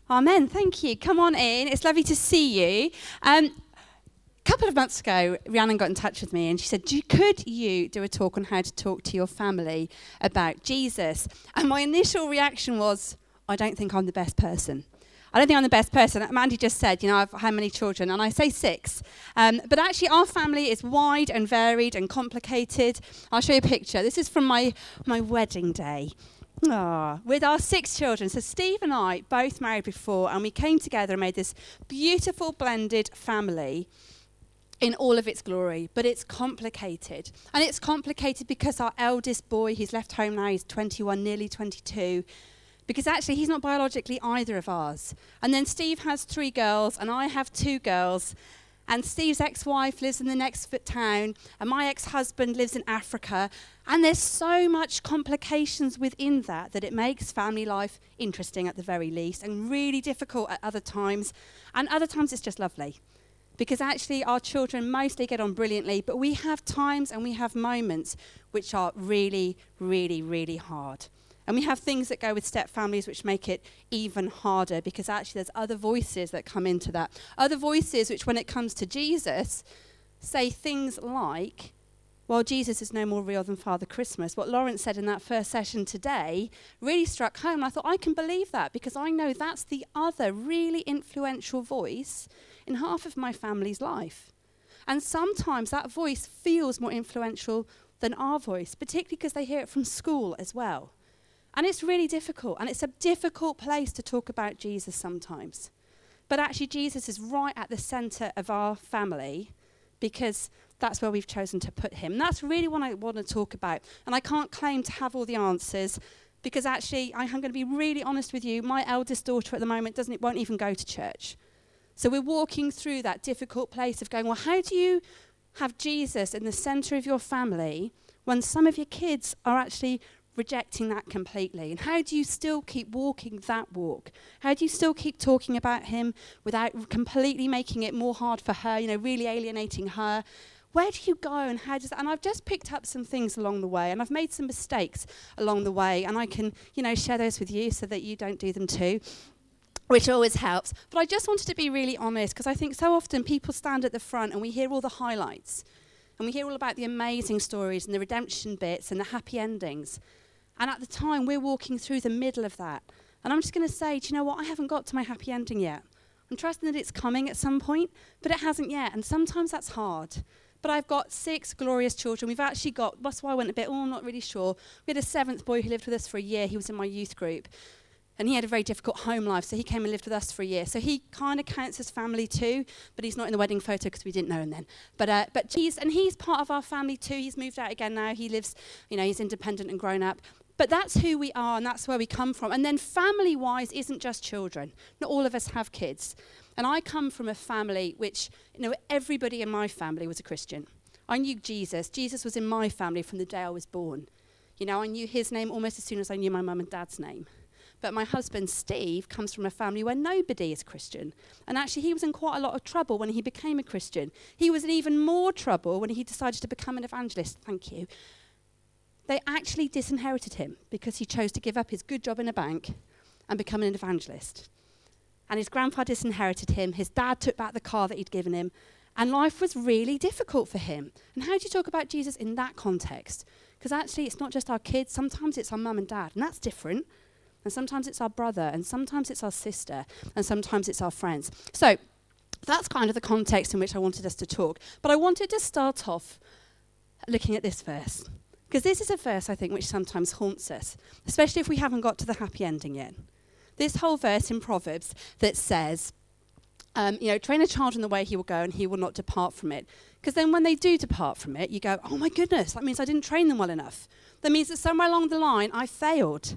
Amen. Thank you. Come on in. It's lovely to see you. A couple of months ago, Rhiannon got in touch with me and she said, could you do a talk on how to talk to your family about Jesus? And my initial reaction was, I don't think I'm the best person. I don't think I'm the best person. Mandy just said, I've how many children? And I say 6. But actually, our family is wide and varied and complicated. I'll show you a picture. This is from my wedding day. With our 6 children. So Steve and I both married before, and we came together and made this beautiful blended family in all of its glory. But it's complicated. And it's complicated because our eldest boy, he's left home now, he's 21, nearly 22, because actually he's not biologically either of ours. And then Steve has 3 girls, and I have 2 girls. And Steve's ex-wife lives in the next town, and my ex-husband lives in Africa. And there's so much complications within that it makes family life interesting at the very least, and really difficult at other times. And other times it's just lovely. Because actually our children mostly get on brilliantly, but we have times and we have moments which are really, really, really hard. And we have things that go with step families which make it even harder, because actually there's other voices that come into that. Other voices which, when it comes to Jesus, say things like, well, Jesus is no more real than Father Christmas. What Lawrence said in that first session today really struck home. And I thought, I can believe that, because I know that's the other really influential voice in half of my family's life. And sometimes that voice feels more influential than our voice, particularly because they hear it from school as well. And it's really difficult, and it's a difficult place to talk about Jesus sometimes. But actually, Jesus is right at the centre of our family, because that's where we've chosen to put him. And that's really what I want to talk about. And I can't claim to have all the answers, because actually, I'm going to be really honest with you, my eldest daughter at the moment won't even go to church. So we're walking through that difficult place of going, well, how do you have Jesus in the centre of your family when some of your kids are actually rejecting that completely? And how do you still keep walking that walk? How do you still keep talking about him without completely making it more hard for her, really alienating her? Where do you go, and how does that? And I've just picked up some things along the way, and I've made some mistakes along the way, and I can, share those with you so that you don't do them too, which always helps. But I just wanted to be really honest, because I think so often people stand at the front and we hear all the highlights, and we hear all about the amazing stories and the redemption bits and the happy endings. And at the time, we're walking through the middle of that. And I'm just going to say, do you know what? I haven't got to my happy ending yet. I'm trusting that it's coming at some point, but it hasn't yet. And sometimes that's hard. But I've got 6 glorious children. We've actually got, that's why I went a bit, I'm not really sure. We had a 7th boy who lived with us for a year. He was in my youth group. And he had a very difficult home life, so he came and lived with us for a year. So he kind of counts as family too, but he's not in the wedding photo because we didn't know him then. But he's part of our family too. He's moved out again now. He lives, he's independent and grown up. But that's who we are, and that's where we come from. And then family-wise isn't just children. Not all of us have kids. And I come from a family which, everybody in my family was a Christian. I knew Jesus. Jesus was in my family from the day I was born. I knew his name almost as soon as I knew my mum and dad's name. But my husband, Steve, comes from a family where nobody is Christian. And actually, he was in quite a lot of trouble when he became a Christian. He was in even more trouble when he decided to become an evangelist. Thank you. They actually disinherited him because he chose to give up his good job in a bank and become an evangelist. And his grandfather disinherited him. His dad took back the car that he'd given him. And life was really difficult for him. And how do you talk about Jesus in that context? Because actually, it's not just our kids. Sometimes it's our mum and dad, and that's different. And sometimes it's our brother, and sometimes it's our sister, and sometimes it's our friends. So that's kind of the context in which I wanted us to talk. But I wanted to start off looking at this verse. Because this is a verse, I think, which sometimes haunts us, especially if we haven't got to the happy ending yet. This whole verse in Proverbs that says, train a child in the way he will go and he will not depart from it. Because then when they do depart from it, you go, oh my goodness, that means I didn't train them well enough. That means that somewhere along the line I failed.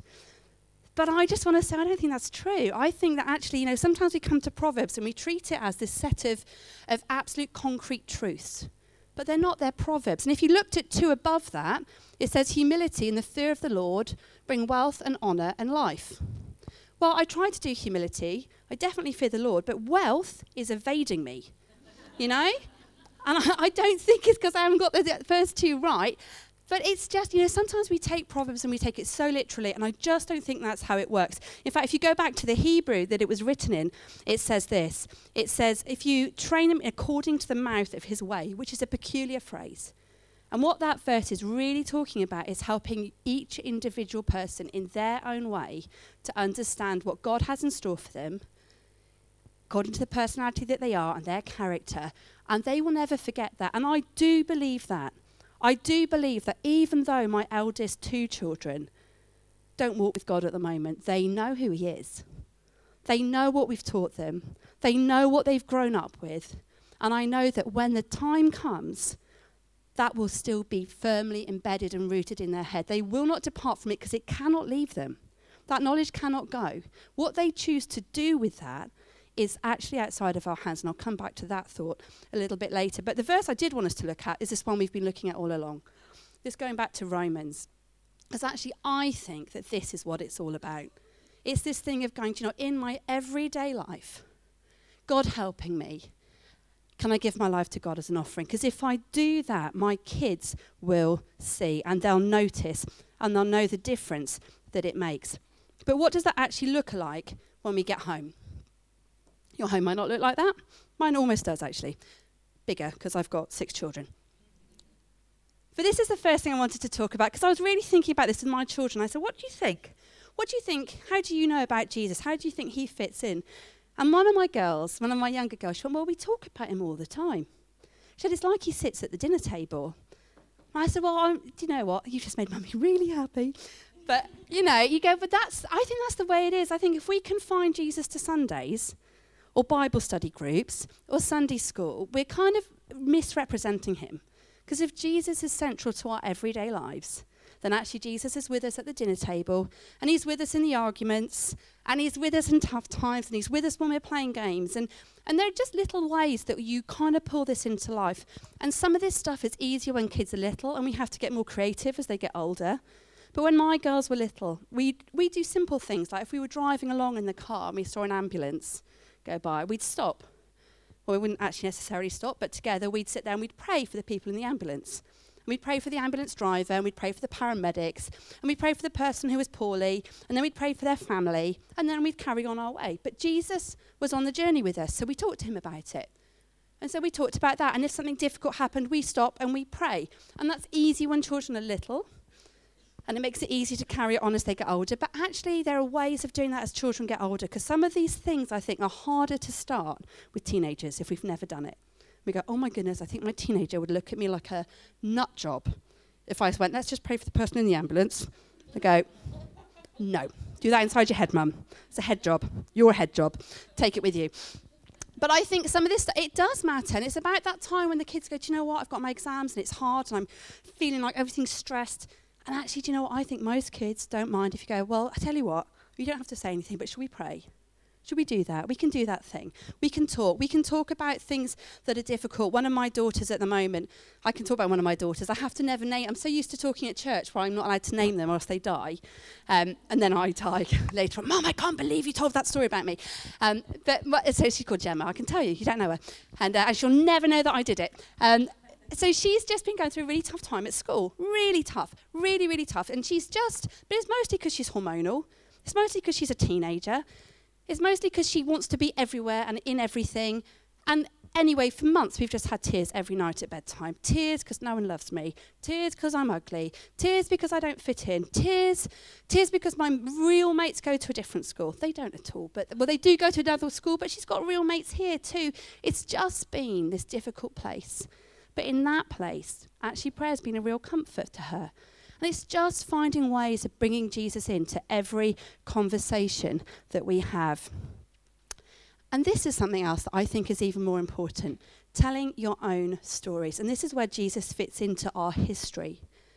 But I just want to say, I don't think that's true. I think that actually, sometimes we come to Proverbs and we treat it as this set of absolute concrete truths. But they're not, they're proverbs. And if you looked at 2 above that, it says humility and the fear of the Lord bring wealth and honour and life. Well, I try to do humility. I definitely fear the Lord, but wealth is evading me, And I don't think it's because I haven't got the first 2 right. But it's just, sometimes we take Proverbs and we take it so literally, and I just don't think that's how it works. In fact, if you go back to the Hebrew that it was written in, it says this. It says, if you train him according to the mouth of his way, which is a peculiar phrase. And what that verse is really talking about is helping each individual person in their own way to understand what God has in store for them, according to the personality that they are and their character, and they will never forget that. And I do believe that. I do believe that even though my eldest 2 children don't walk with God at the moment, they know who he is. They know what we've taught them. They know what they've grown up with. And I know that when the time comes, that will still be firmly embedded and rooted in their head. They will not depart from it because it cannot leave them. That knowledge cannot go. What they choose to do with that is actually outside of our hands, and I'll come back to that thought a little bit later. But the verse I did want us to look at is this one we've been looking at all along. This going back to Romans. Because actually I think that this is what it's all about. It's this thing of going, in my everyday life, God helping me, can I give my life to God as an offering? Because if I do that, my kids will see, and they'll notice, and they'll know the difference that it makes. But what does that actually look like when we get home? Your home might not look like that. Mine almost does, actually. Bigger, because I've got 6 children. But this is the first thing I wanted to talk about, because I was really thinking about this with my children. I said, what do you think? What do you think? How do you know about Jesus? How do you think he fits in? And one of my younger girls, she went, well, we talk about him all the time. She said, it's like he sits at the dinner table. And I said, well, do you know what? You just made Mummy really happy. But, you go, but I think that's the way it is. I think if we can find Jesus to Sundays, or Bible study groups, or Sunday school, we're kind of misrepresenting him. Because if Jesus is central to our everyday lives, then actually Jesus is with us at the dinner table, and he's with us in the arguments, and he's with us in tough times, and he's with us when we're playing games. And there are just little ways that you kind of pull this into life. And some of this stuff is easier when kids are little, and we have to get more creative as they get older. But when my girls were little, we do simple things, like if we were driving along in the car and we saw an ambulance go by, we'd stop. Well, we wouldn't actually necessarily stop, but together we'd sit there and we'd pray for the people in the ambulance. And we'd pray for the ambulance driver, and we'd pray for the paramedics, and we'd pray for the person who was poorly, and then we'd pray for their family, and then we'd carry on our way. But Jesus was on the journey with us, so we talked to him about it. And so we talked about that, and if something difficult happened, we stop and we pray. And that's easy when children are little, and it makes it easy to carry it on as they get older. But actually, there are ways of doing that as children get older, because some of these things, I think, are harder to start with teenagers if we've never done it. We go, oh my goodness, I think my teenager would look at me like a nut job if I went, let's just pray for the person in the ambulance. I go, no, do that inside your head, Mum. It's a head job. Your head job. Take it with you. But I think some of this, it does matter. And it's about that time when the kids go, do you know what, I've got my exams and it's hard and I'm feeling like everything's stressed. And actually, do you know what, I think most kids don't mind if you go, well, I tell you what, you don't have to say anything, but should we pray? Should we do that? We can do that thing. We can talk. We can talk about things that are difficult. One of my daughters at the moment, I can talk about one of my daughters. I have to never name. I'm so used to talking at church where I'm not allowed to name them or else they die. And then I die later on. Mum, I can't believe you told that story about me. So she's called Gemma. I can tell you don't know her. And she'll never know that I did it. So she's just been going through a really tough time at school. Really tough. Really, really tough. And but it's mostly because she's hormonal. It's mostly because she's a teenager. It's mostly because she wants to be everywhere and in everything. And anyway, for months, we've just had tears every night at bedtime. Tears because no one loves me. Tears because I'm ugly. Tears because I don't fit in. Tears because my real mates go to a different school. They don't at all. They do go to another school, but she's got real mates here too. It's just been this difficult place. But in that place, actually, prayer's been a real comfort to her. And it's just finding ways of bringing Jesus into every conversation that we have. And this is something else that I think is even more important, telling your own stories. And this is where Jesus fits into our history.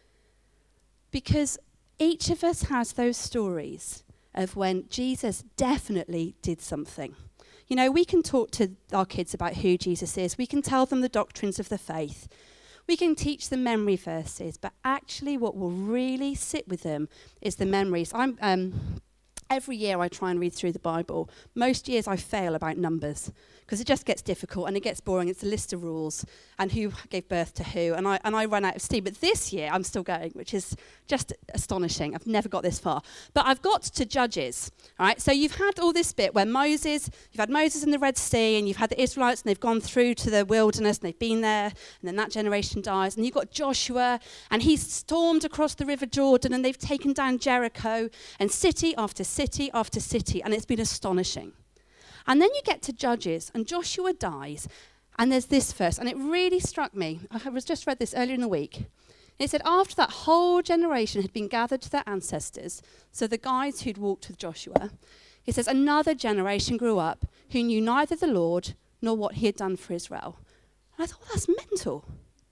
Because each of us has those stories of when Jesus definitely did something. You know, we can talk to our kids about who Jesus is. We can tell them the doctrines of the faith. We can teach them memory verses, but actually what will really sit with them is the memories. Every year I try and read through the Bible. Most years I fail about numbers because it just gets difficult and it gets boring. It's a list of rules and who gave birth to who, and I run out of steam. But this year I'm still going, which is just astonishing. I've never got this far. But I've got to Judges, all right? So you've had all this bit where you've had Moses in the Red Sea, and you've had the Israelites, and they've gone through to the wilderness, and they've been there, and then that generation dies. And you've got Joshua, and he's stormed across the River Jordan, and they've taken down Jericho, and city after city after city, and it's been astonishing. And then you get to Judges, and Joshua dies, and there's this verse, and it really struck me. I was just read this earlier in the week. It said, after that whole generation had been gathered to their ancestors, so the guys who'd walked with Joshua, it says, another generation grew up who knew neither the Lord nor what he had done for Israel. And I thought, well, that's mental.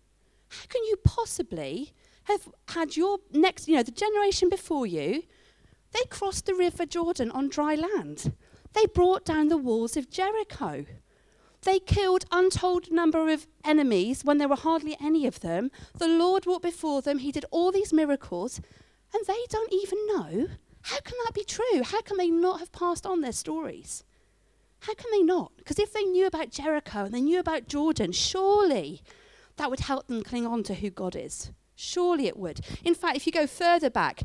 How can you possibly have had your next, the generation before you, they crossed the River Jordan on dry land. They brought down the walls of Jericho. They killed untold number of enemies when there were hardly any of them. The Lord walked before them. He did all these miracles, and they don't even know. How can that be true? How can they not have passed on their stories? How can they not? Because if they knew about Jericho and they knew about Jordan, surely that would help them cling on to who God is. Surely it would. In fact, if you go further back,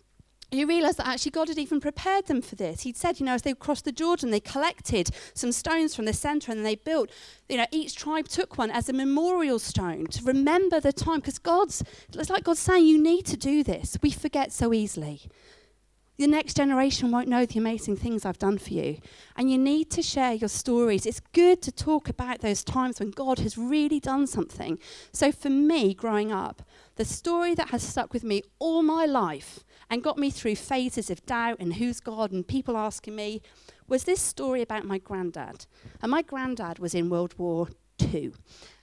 you realise that actually God had even prepared them for this. He'd said, as they crossed the Jordan, they collected some stones from the centre and they built, each tribe took one as a memorial stone to remember the time. Because it's like God's saying, you need to do this. We forget so easily. The next generation won't know the amazing things I've done for you. And you need to share your stories. It's good to talk about those times when God has really done something. So for me, growing up, the story that has stuck with me all my life and got me through phases of doubt and who's God and people asking me was this story about my granddad. And my granddad was in World War II.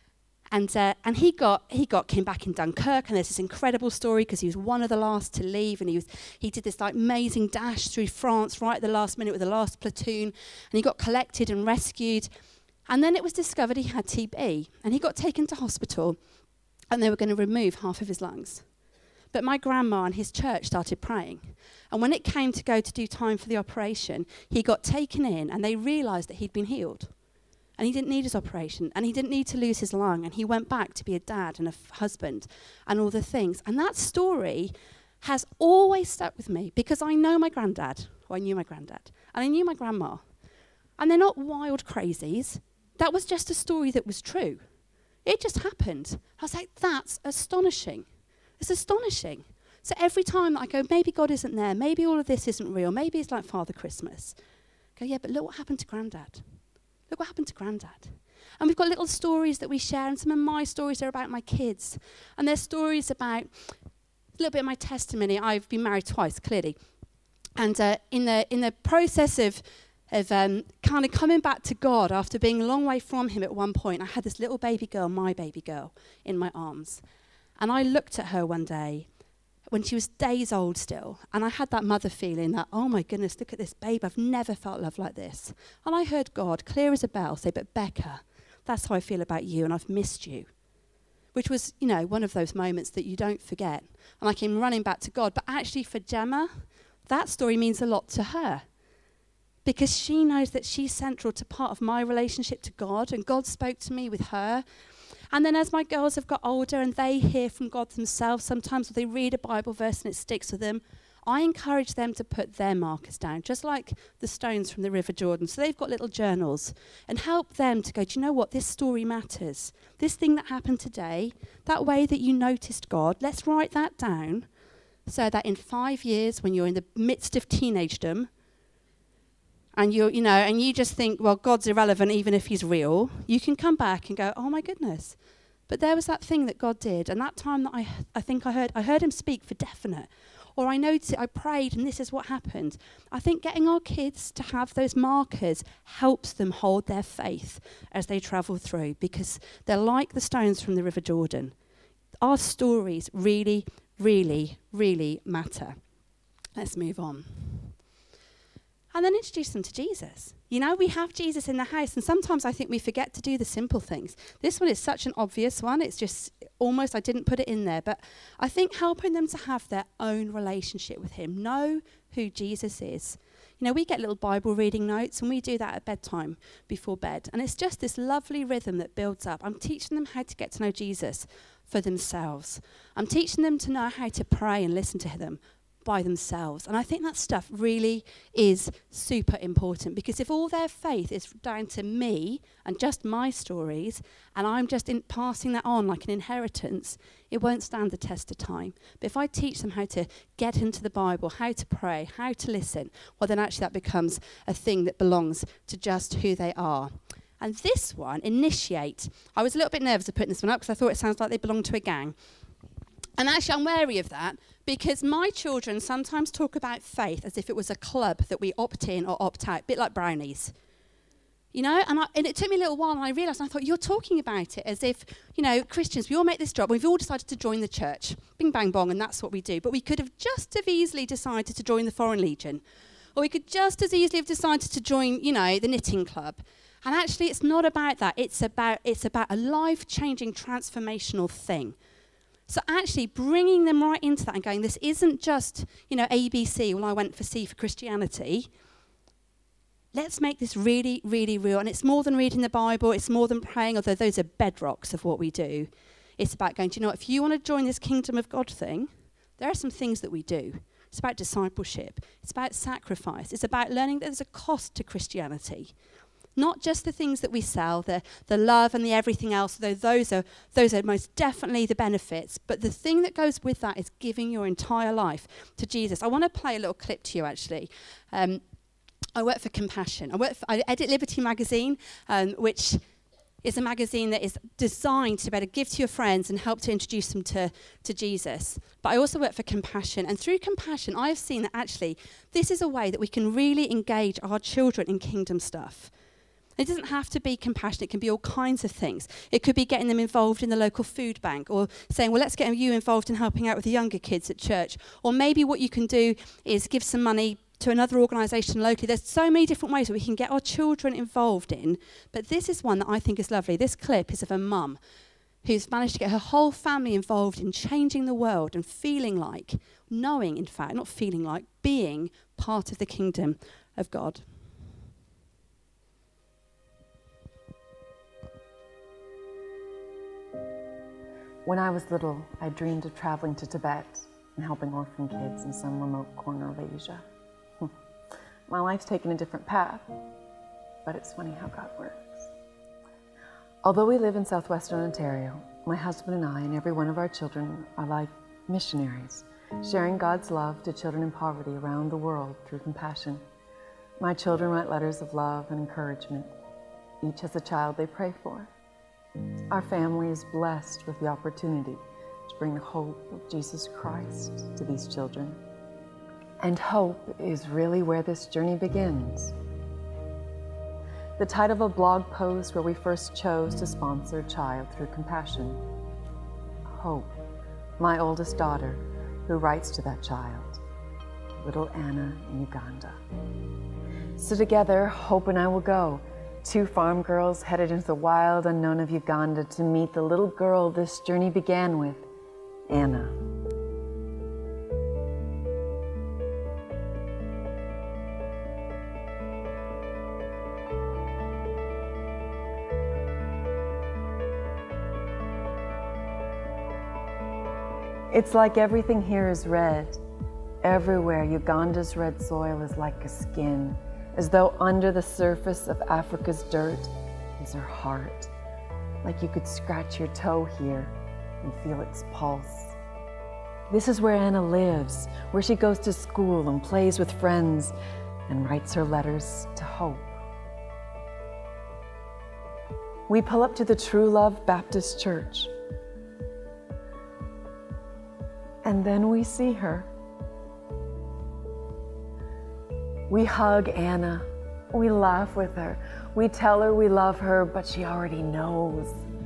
And he came back in Dunkirk, and there's this incredible story because he was one of the last to leave, and he did this amazing dash through France right at the last minute with the last platoon, and he got collected and rescued. And then it was discovered he had TB, and he got taken to hospital, and they were going to remove half of his lungs. But my grandma and his church started praying. And when it came to go to do time for the operation, he got taken in, and they realised that he'd been healed. And he didn't need his operation, and he didn't need to lose his lung, and he went back to be a dad and a husband and all the things. And that story has always stuck with me because I know my granddad, or I knew my granddad, and I knew my grandma. And they're not wild crazies. That was just a story that was true. It just happened. I was like, that's astonishing. It's astonishing. So every time I go, maybe God isn't there, maybe all of this isn't real, maybe it's like Father Christmas. I go, yeah, but look what happened to Granddad. Look what happened to Granddad. And we've got little stories that we share, and some of my stories are about my kids. And there's stories about, a little bit of my testimony. I've been married twice, clearly. And in the process of kind of coming back to God after being a long way from him at one point, I had this little baby girl, my baby girl, in my arms. And I looked at her one day when she was days old still, and I had that mother feeling that, oh my goodness, look at this babe, I've never felt love like this. And I heard God, clear as a bell, say, but Becca, that's how I feel about you, and I've missed you. Which was, one of those moments that you don't forget. And I came running back to God. But actually for Gemma, that story means a lot to her. Because she knows that she's central to part of my relationship to God, and God spoke to me with her. And then as my girls have got older and they hear from God themselves, sometimes they read a Bible verse and it sticks with them, I encourage them to put their markers down, just like the stones from the River Jordan. So they've got little journals, and help them to go, do you know what, this story matters. This thing that happened today, that way that you noticed God, let's write that down so that in 5 years when you're in the midst of teenagedom, and and you just think, well, God's irrelevant even if he's real, you can come back and go, oh my goodness. But there was that thing that God did, and that time that I think I heard him speak for definite. Or I noticed it, I prayed, and this is what happened. I think getting our kids to have those markers helps them hold their faith as they travel through, because they're like the stones from the River Jordan. Our stories really, really, really matter. Let's move on. And then introduce them to Jesus. We have Jesus in the house, and sometimes I think we forget to do the simple things. This one is such an obvious one. It's just almost, I didn't put it in there. But I think helping them to have their own relationship with him, know who Jesus is, You know, we get little Bible reading notes and we do that at bedtime before bed. And it's just this lovely rhythm that builds up. I'm teaching them how to get to know Jesus for themselves. I'm teaching them to know how to pray and listen to them by themselves. And I think that stuff really is super important, because if all their faith is down to me and just my stories, and I'm just passing that on like an inheritance, it won't stand the test of time. But if I teach them how to get into the Bible, how to pray, how to listen, well, then actually that becomes a thing that belongs to just who they are. And this one, Initiate, I was a little bit nervous of putting this one up because I thought it sounds like they belong to a gang. And actually, I'm wary of that, because my children sometimes talk about faith as if it was a club that we opt in or opt out, a bit like brownies. You know, and it took me a little while, and I realised, and I thought, you're talking about it as if, you know, Christians, we all make this job, we've all decided to join the church. Bing, bang, bong, and that's what we do. But we could have just as easily decided to join the Foreign Legion. Or we could just as easily have decided to join, you know, the knitting club. And actually, it's not about that. It's about a life-changing, transformational thing. So actually bringing them right into that and going, this isn't just, you know, ABC, well, I went for C for Christianity. Let's make this really, really real. And it's more than reading the Bible. It's more than praying, although those are bedrocks of what we do. It's about going, do you know what, if you want to join this kingdom of God thing, there are some things that we do. It's about discipleship. It's about sacrifice. It's about learning that there's a cost to Christianity. Not just the things that we sell, the love and the everything else, though those are most definitely the benefits. But the thing that goes with that is giving your entire life to Jesus. I want to play a little clip to you, actually. I work for Compassion. I edit Liberty Magazine, which is a magazine that is designed to better give to your friends and help to introduce them to Jesus. But I also work for Compassion. And through Compassion, I have seen that actually this is a way that we can really engage our children in kingdom stuff. It doesn't have to be compassion. It can be all kinds of things. It could be getting them involved in the local food bank, or saying, well, let's get you involved in helping out with the younger kids at church. Or maybe what you can do is give some money to another organisation locally. There's so many different ways that we can get our children involved in. But this is one that I think is lovely. This clip is of a mum who's managed to get her whole family involved in changing the world and feeling like, knowing, in fact, not feeling like, being part of the kingdom of God. When I was little, I dreamed of traveling to Tibet and helping orphan kids in some remote corner of Asia. My life's taken a different path, but it's funny how God works. Although we live in southwestern Ontario, my husband and I and every one of our children are like missionaries, sharing God's love to children in poverty around the world through Compassion. My children write letters of love and encouragement. Each has a child they pray for. Our family is blessed with the opportunity to bring the hope of Jesus Christ to these children. And hope is really where this journey begins. The title of a blog post where we first chose to sponsor a child through Compassion. Hope, my oldest daughter, who writes to that child, little Anna in Uganda. So together, Hope and I will go. Two farm girls headed into the wild unknown of Uganda to meet the little girl this journey began with, Anna. It's like everything here is red. Everywhere, Uganda's red soil is like a skin, as though under the surface of Africa's dirt is her heart. Like you could scratch your toe here and feel its pulse. This is where Anna lives, where she goes to school and plays with friends and writes her letters to Hope. We pull up to the True Love Baptist Church. And then we see her. We hug Anna, we laugh with her, we tell her we love her, but she already knows.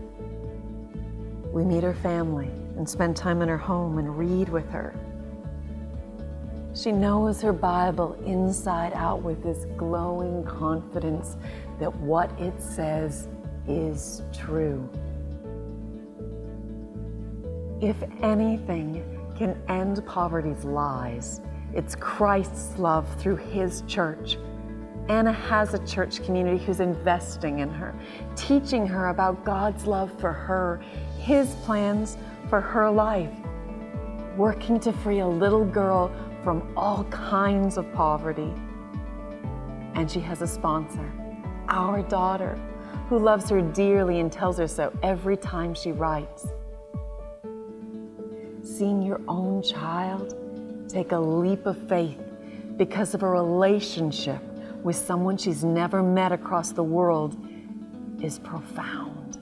We meet her family and spend time in her home and read with her. She knows her Bible inside out with this glowing confidence that what it says is true. If anything can end poverty's lies, It's Christ's love through his church. Anna has a church community who's investing in her, teaching her about God's love for her, his plans for her life, working to free a little girl from all kinds of poverty. And she has a sponsor, our daughter, who loves her dearly and tells her so every time she writes. Seeing your own child take a leap of faith because of a relationship with someone she's never met across the world is profound.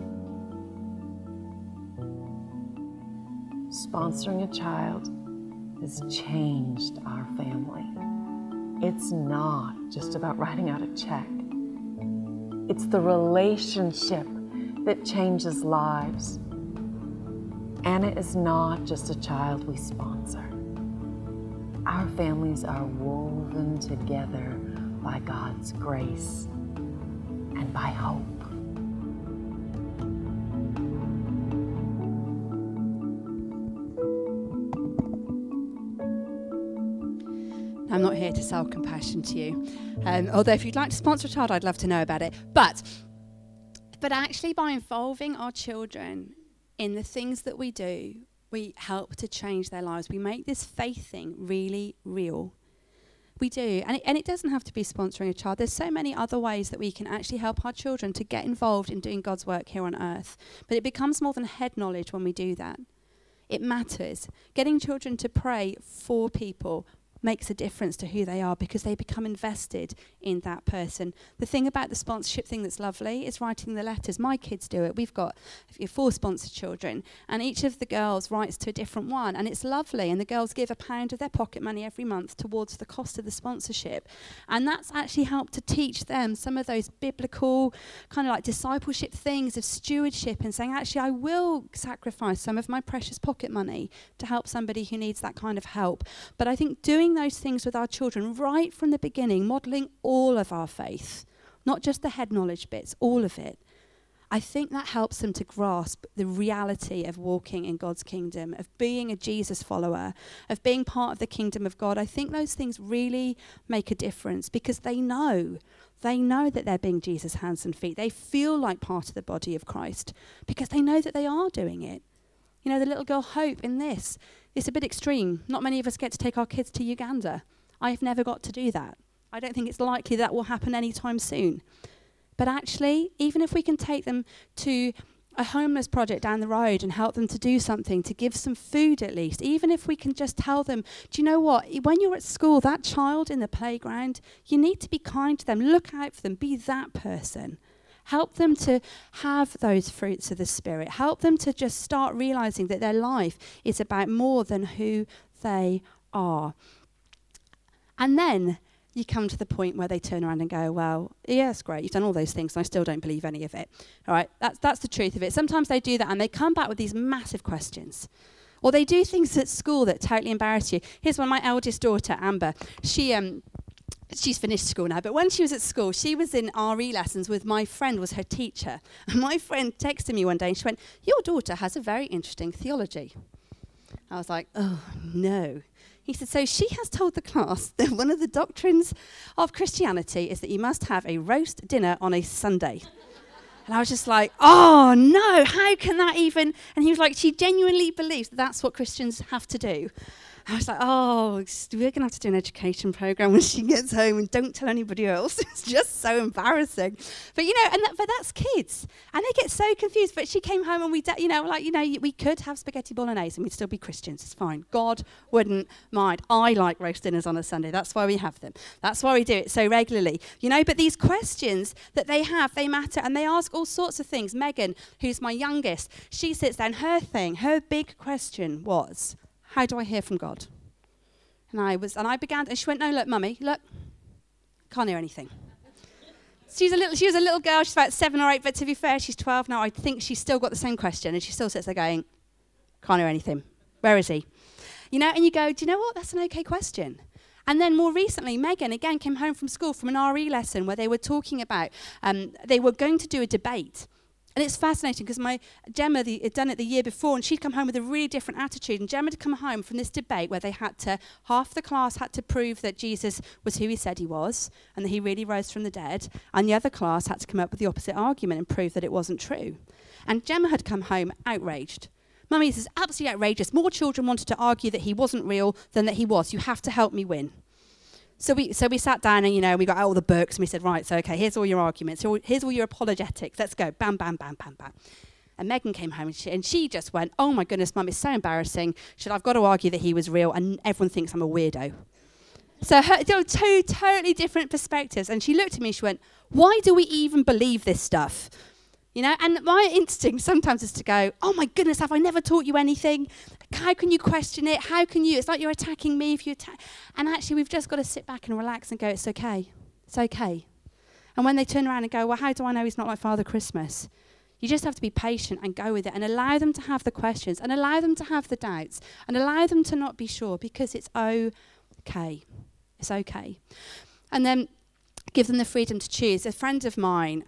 Sponsoring a child has changed our family. It's not just about writing out a check. It's the relationship that changes lives. Anna is not just a child we sponsor. Our families are woven together by God's grace and by hope. I'm not here to sell compassion to you. Although if you'd like to sponsor a child, I'd love to know about it. But actually by involving our children in the things that we do, we help to change their lives. We make this faith thing really real. We do. And it doesn't have to be sponsoring a child. There's so many other ways that we can actually help our children to get involved in doing God's work here on earth. But it becomes more than head knowledge when we do that. It matters. Getting children to pray for people makes a difference to who they are because they become invested in that person. The thing about the sponsorship thing that's lovely is writing the letters. My kids do it. We've got 4 sponsored children, and each of the girls writes to a different one, and it's lovely. And the girls give £1 of their pocket money every month towards the cost of the sponsorship. And that's actually helped to teach them some of those biblical kind of like discipleship things of stewardship and saying, actually, I will sacrifice some of my precious pocket money to help somebody who needs that kind of help. But I think doing those things with our children right from the beginning, modelling all of our faith, not just the head knowledge bits, all of it, I think that helps them to grasp the reality of walking in God's kingdom, of being a Jesus follower, of being part of the kingdom of God. I think those things really make a difference because they know that they're being Jesus' hands and feet. They feel like part of the body of Christ because they know that they are doing it. You know, the little girl Hope in this, it's a bit extreme. Not many of us get to take our kids to Uganda. I've never got to do that. I don't think it's likely that will happen anytime soon. But actually, even if we can take them to a homeless project down the road and help them to do something, to give some food at least, even if we can just tell them, do you know what, when you're at school, that child in the playground, you need to be kind to them, look out for them, be that person. Help them to have those fruits of the Spirit. Help them to just start realizing that their life is about more than who they are. And then you come to the point where they turn around and go, well, yeah, that's great. You've done all those things, and I still don't believe any of it. All right, that's the truth of it. Sometimes they do that, and they come back with these massive questions. Or they do things at school that totally embarrass you. Here's one, my eldest daughter, Amber. She's finished school now, but when she was at school, she was in RE lessons with my friend, was her teacher. And my friend texted me one day and she went, your daughter has a very interesting theology. I was like, oh, no. He said, so she has told the class that one of the doctrines of Christianity is that you must have a roast dinner on a Sunday. And I was just like, oh, no, how can that even? And he was like, she genuinely believes that that's what Christians have to do. I was like, oh, we're going to have to do an education program when she gets home and don't tell anybody else. It's just so embarrassing. But, you know, but that's kids. And they get so confused. But she came home and we could have spaghetti bolognese and we'd still be Christians. It's fine. God wouldn't mind. I like roast dinners on a Sunday. That's why we have them. That's why we do it so regularly. You know, but these questions that they have, they matter. And they ask all sorts of things. Megan, who's my youngest, she sits down. Her big question was, how do I hear from God? And she went, no, look, Mummy, look, can't hear anything. She was a little girl, she's about 7 or 8, but to be fair, she's 12 now. I think she's still got the same question, and she still sits there going, can't hear anything. Where is he? You know, and you go, do you know what? That's an okay question. And then more recently, Megan, again, came home from school from an RE lesson where they were talking about, they were going to do a debate. And it's fascinating because Gemma had done it the year before, and she'd come home with a really different attitude. And Gemma had come home from this debate where half the class had to prove that Jesus was who he said he was and that he really rose from the dead. And the other class had to come up with the opposite argument and prove that it wasn't true. And Gemma had come home outraged. Mummy, this is absolutely outrageous. More children wanted to argue that he wasn't real than that he was. You have to help me win. So we sat down and, we got out all the books and we said, right, so, okay, here's all your arguments. Here's all your apologetics. Let's go. Bam, bam, bam, bam, bam. And Megan came home and she just went, oh, my goodness, Mum, it's so embarrassing. I've got to argue that he was real and everyone thinks I'm a weirdo. So two totally different perspectives. And she looked at me and she went, why do we even believe this stuff? And my instinct sometimes is to go, oh, my goodness, have I never taught you anything? How can you question it? How can you? It's like you're attacking me if you attack. And actually, we've just got to sit back and relax and go, it's okay. It's okay. And when they turn around and go, well, how do I know he's not like Father Christmas? You just have to be patient and go with it and allow them to have the questions and allow them to have the doubts and allow them to not be sure because it's okay. It's okay. And then give them the freedom to choose. A friend of mine,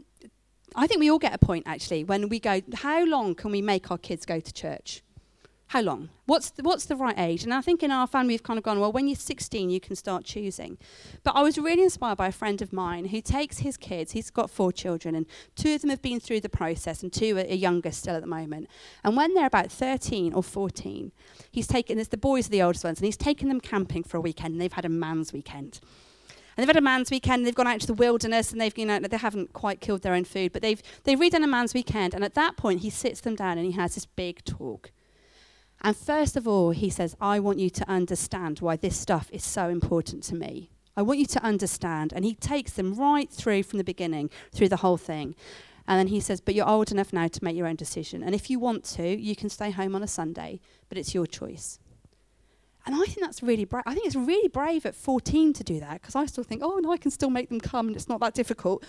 I think we all get a point, actually, when we go, how long can we make our kids go to church? How long? What's the right age? And I think in our family we've kind of gone, well, when you're 16, you can start choosing. But I was really inspired by a friend of mine who takes his kids, he's got 4 children, and 2 of them have been through the process, and 2 are younger still at the moment. And when they're about 13 or 14, it's the boys are the oldest ones, and he's taken them camping for a weekend, and they've had a man's weekend. And they've had a man's weekend, they've gone out to the wilderness, and they haven't quite killed their own food, but they've redone a man's weekend, and at that point, he sits them down and he has this big talk. And first of all, he says, I want you to understand why this stuff is so important to me. I want you to understand. And he takes them right through from the beginning, through the whole thing. And then he says, but you're old enough now to make your own decision. And if you want to, you can stay home on a Sunday, but it's your choice. And I think that's really brave. I think it's really brave at 14 to do that, because I still think, oh, no, I can still make them come, and it's not that difficult.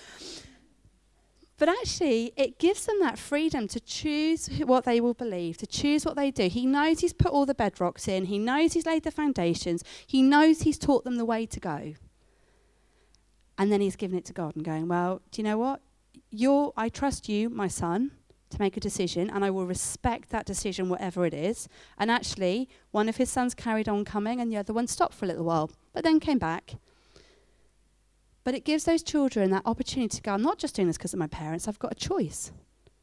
But actually, it gives them that freedom to choose what they will believe, to choose what they do. He knows he's put all the bedrocks in. He knows he's laid the foundations. He knows he's taught them the way to go. And then he's given it to God and going, well, do you know what? I trust you, my son, to make a decision, and I will respect that decision, whatever it is. And actually, one of his sons carried on coming, and the other one stopped for a little while, but then came back. But it gives those children that opportunity to go, I'm not just doing this because of my parents, I've got a choice.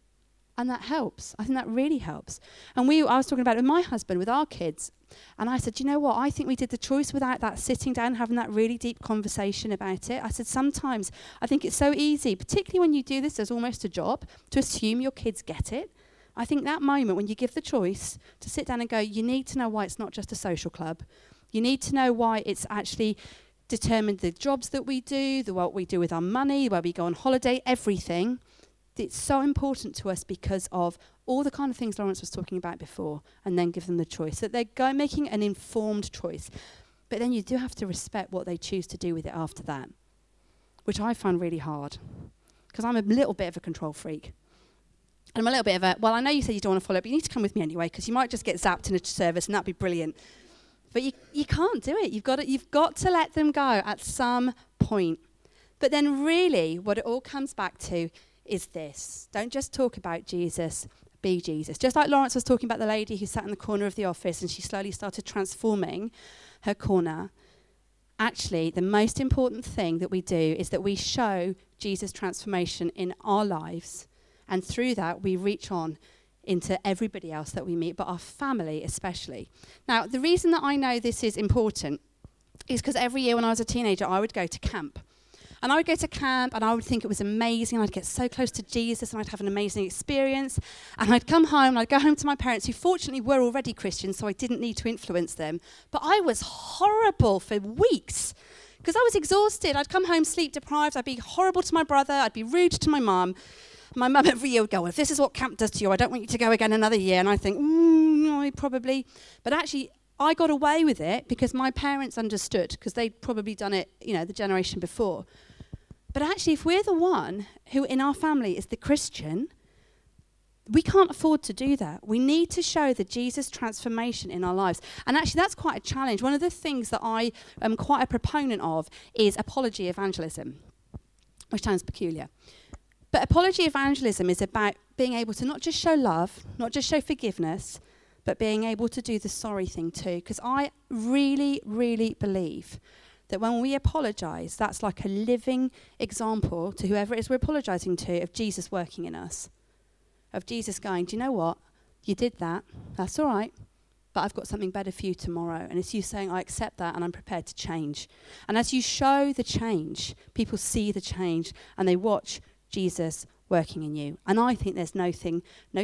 And that helps. I think that really helps. And I was talking about it with my husband, with our kids, and I said, you know what, I think we did the choice without that sitting down, having that really deep conversation about it. I said, sometimes I think it's so easy, particularly when you do this as almost a job, to assume your kids get it. I think that moment when you give the choice to sit down and go, you need to know why it's not just a social club. You need to know why it's actually determined the jobs that we do, what we do with our money, where we go on holiday, everything. It's so important to us because of all the kind of things Lawrence was talking about before, and then give them the choice. That they're making an informed choice. But then you do have to respect what they choose to do with it after that, which I find really hard, because I'm a little bit of a control freak. And I'm a little bit of I know you said you don't want to follow, but you need to come with me anyway, because you might just get zapped in a service, and that'd be brilliant. But you can't do it. You've got to let them go at some point. But then really what it all comes back to is this. Don't just talk about Jesus, be Jesus. Just like Lawrence was talking about the lady who sat in the corner of the office and she slowly started transforming her corner. Actually, the most important thing that we do is that we show Jesus' transformation in our lives. And through that, we reach on into everybody else that we meet, but our family especially. Now, the reason that I know this is important is because every year when I was a teenager, I would go to camp. And I would go to camp and I would think it was amazing. I'd get so close to Jesus and I'd have an amazing experience. And I'd come home and I'd go home to my parents, who fortunately were already Christians, so I didn't need to influence them. But I was horrible for weeks because I was exhausted. I'd come home sleep deprived. I'd be horrible to my brother. I'd be rude to my mum. My mum every year would go, well, if this is what camp does to you, I don't want you to go again another year. And I think, no, probably. But actually, I got away with it because my parents understood, because they'd probably done it, the generation before. But actually, if we're the one who in our family is the Christian, we can't afford to do that. We need to show the Jesus transformation in our lives. And actually, that's quite a challenge. One of the things that I am quite a proponent of is apology evangelism, which sounds peculiar. But apology evangelism is about being able to not just show love, not just show forgiveness, but being able to do the sorry thing too. Because I really, really believe that when we apologise, that's like a living example to whoever it is we're apologising to of Jesus working in us. Of Jesus going, do you know what? You did that. That's all right. But I've got something better for you tomorrow. And it's you saying, I accept that and I'm prepared to change. And as you show the change, people see the change and they watch Jesus working in you. And I think there's nothing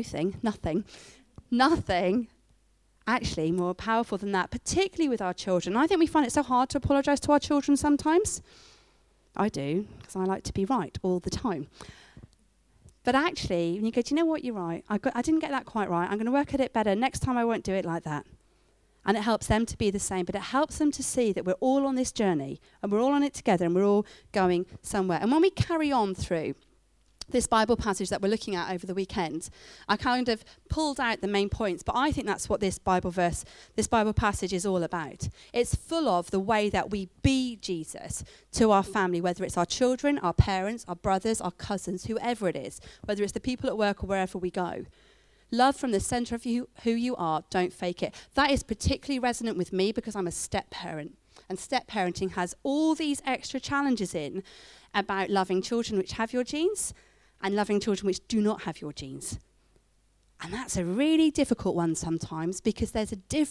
actually more powerful than that, particularly with our children. I think we find it so hard to apologise to our children sometimes. I do, because I like to be right all the time. But actually, when you go, do you know what, you're right. I didn't get that quite right. I'm going to work at it better. Next time I won't do it like that. And it helps them to be the same. But it helps them to see that we're all on this journey and we're all on it together and we're all going somewhere. And when we carry on through this Bible passage that we're looking at over the weekend, I kind of pulled out the main points, but I think that's what this Bible passage is all about. It's full of the way that we be Jesus to our family, whether it's our children, our parents, our brothers, our cousins, whoever it is, whether it's the people at work or wherever we go. Love from the centre of who you are, don't fake it. That is particularly resonant with me because I'm a step parent. And step parenting has all these extra challenges in about loving children which have your genes and loving children which do not have your genes. And that's a really difficult one sometimes because there's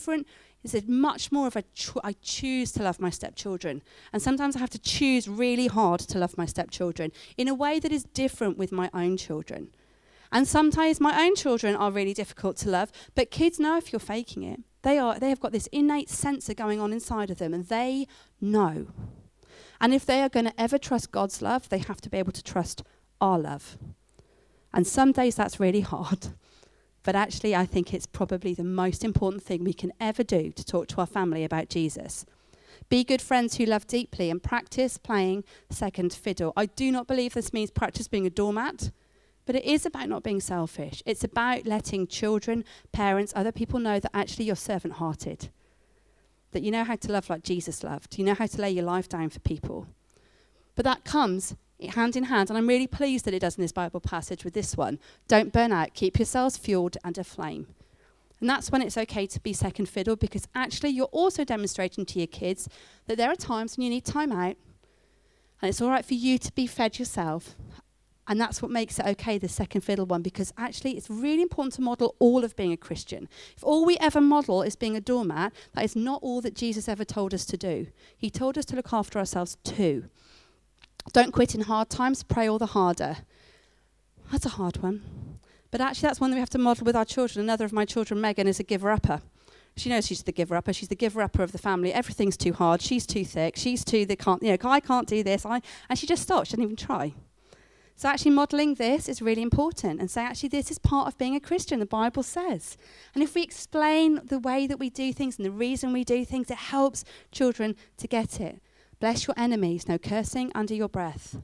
much more of I choose to love my stepchildren. And sometimes I have to choose really hard to love my stepchildren in a way that is different with my own children. And sometimes my own children are really difficult to love, but kids know if you're faking it. They have got this innate sensor going on inside of them and they know. And if they are going to ever trust God's love, they have to be able to trust our love. And some days that's really hard. But actually, I think it's probably the most important thing we can ever do to talk to our family about Jesus. Be good friends who love deeply and practice playing second fiddle. I do not believe this means practice being a doormat, but it is about not being selfish. It's about letting children, parents, other people know that actually you're servant-hearted, that you know how to love like Jesus loved. You know how to lay your life down for people. But that comes hand in hand, and I'm really pleased that it does in this Bible passage with this one. Don't burn out. Keep yourselves fueled and aflame. And that's when it's okay to be second fiddle, because actually you're also demonstrating to your kids that there are times when you need time out, and it's all right for you to be fed yourself. And that's what makes it okay, the second fiddle one, because actually it's really important to model all of being a Christian. If all we ever model is being a doormat, that is not all that Jesus ever told us to do. He told us to look after ourselves too. Don't quit in hard times, pray all the harder. That's a hard one. But actually that's one that we have to model with our children. Another of my children, Megan, is a giver-upper. She knows she's the giver-upper. She's the giver-upper of the family. Everything's too hard. She's too thick. I can't do this. And she just stops. She doesn't even try. So actually modelling this is really important and saying actually this is part of being a Christian, the Bible says. And if we explain the way that we do things and the reason we do things, it helps children to get it. Bless your enemies, no cursing under your breath.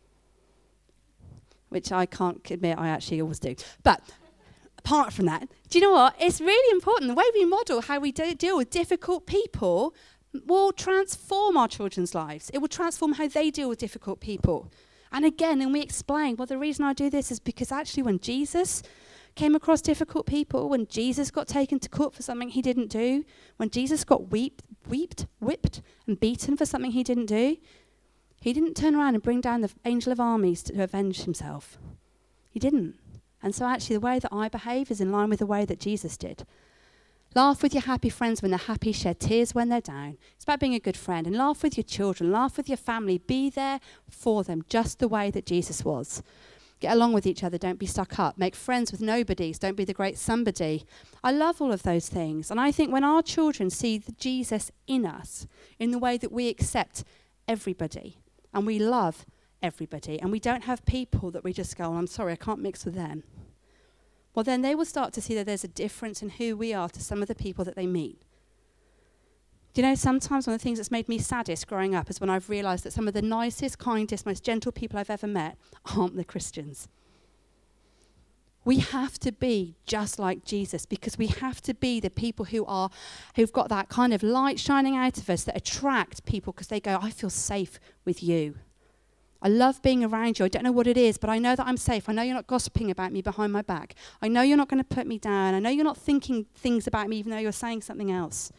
Which I can't admit I actually always do. But apart from that, do you know what? It's really important. The way we model how we deal with difficult people will transform our children's lives. It will transform how they deal with difficult people. And again, and we explain, well, the reason I do this is because actually when Jesus came across difficult people, when Jesus got taken to court for something he didn't do, when Jesus got whipped and beaten for something he didn't do, he didn't turn around and bring down the angel of armies to avenge himself. He didn't. And so actually the way that I behave is in line with the way that Jesus did. Laugh with your happy friends when they're happy, shed tears when they're down. It's about being a good friend. And laugh with your children, laugh with your family. Be there for them just the way that Jesus was. Get along with each other, don't be stuck up. Make friends with nobodies, don't be the great somebody. I love all of those things. And I think when our children see the Jesus in us, in the way that we accept everybody, and we love everybody, and we don't have people that we just go, I'm sorry, I can't mix with them. Well, then they will start to see that there's a difference in who we are to some of the people that they meet. Do you know, sometimes one of the things that's made me saddest growing up is when I've realised that some of the nicest, kindest, most gentle people I've ever met aren't the Christians. We have to be just like Jesus, because we have to be the people who've got that kind of light shining out of us that attract people because they go, I feel safe with you. I love being around you. I don't know what it is, but I know that I'm safe. I know you're not gossiping about me behind my back. I know you're not going to put me down. I know you're not thinking things about me even though you're saying something else.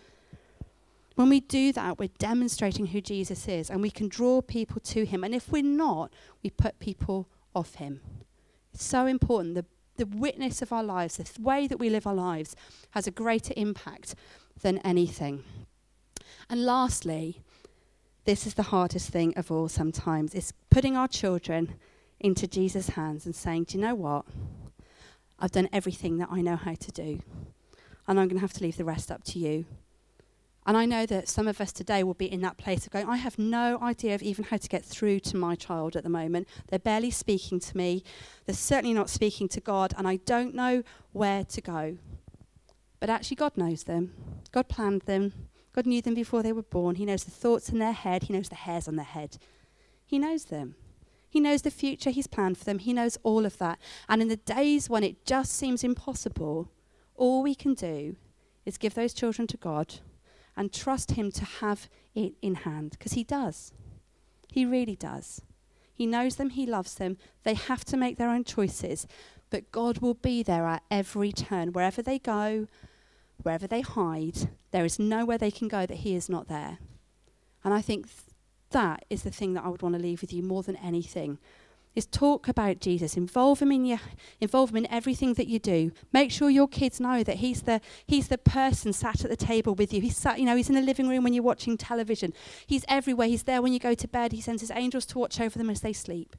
When we do that, we're demonstrating who Jesus is, and we can draw people to him. And if we're not, we put people off him. It's so important. The witness of our lives, the way that we live our lives, has a greater impact than anything. And lastly, this is the hardest thing of all sometimes. It's putting our children into Jesus' hands and saying, do you know what? I've done everything that I know how to do, and I'm going to have to leave the rest up to you. And I know that some of us today will be in that place of going, I have no idea of even how to get through to my child at the moment. They're barely speaking to me. They're certainly not speaking to God, and I don't know where to go. But actually God knows them. God planned them. God knew them before they were born. He knows the thoughts in their head. He knows the hairs on their head. He knows them. He knows the future he's planned for them. He knows all of that. And in the days when it just seems impossible, all we can do is give those children to God and trust him to have it in hand, because he does. He really does. He knows them. He loves them. They have to make their own choices, but God will be there at every turn. Wherever they go, wherever they hide, there is nowhere they can go that he is not there. And I think that is the thing that I would want to leave with you more than anything, is talk about Jesus. Involve him in everything that you do. Make sure your kids know that he's the person sat at the table with you. He's in the living room when you're watching television. He's everywhere. He's there when you go to bed. He sends his angels to watch over them as they sleep.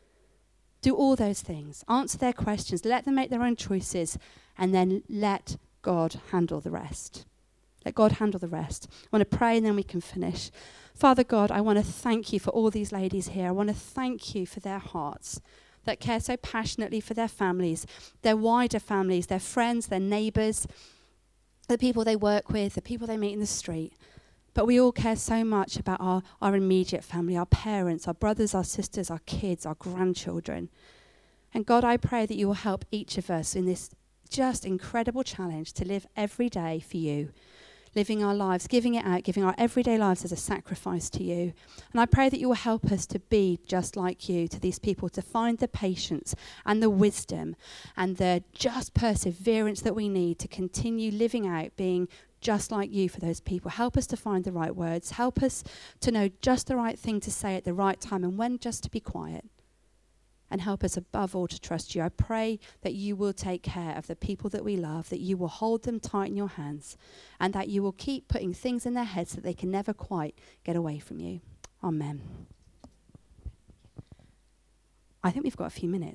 Do all those things. Answer their questions. Let them make their own choices, and then let God handle the rest. Let God handle the rest. I want to pray and then we can finish. Father God, I want to thank you for all these ladies here. I want to thank you for their hearts that care so passionately for their families, their wider families, their friends, their neighbours, the people they work with, the people they meet in the street. But we all care so much about our immediate family, our parents, our brothers, our sisters, our kids, our grandchildren. And God, I pray that you will help each of us in this just incredible challenge to live every day for you, living our lives, giving it out, giving our everyday lives as a sacrifice to you. And I pray that you will help us to be just like you to these people, to find the patience and the wisdom and the just perseverance that we need to continue living out, being just like you for those people. Help us to find the right words. Help us to know just the right thing to say at the right time and when just to be quiet. And help us above all to trust you. I pray that you will take care of the people that we love, that you will hold them tight in your hands, and that you will keep putting things in their heads that they can never quite get away from you. Amen. I think we've got a few minutes.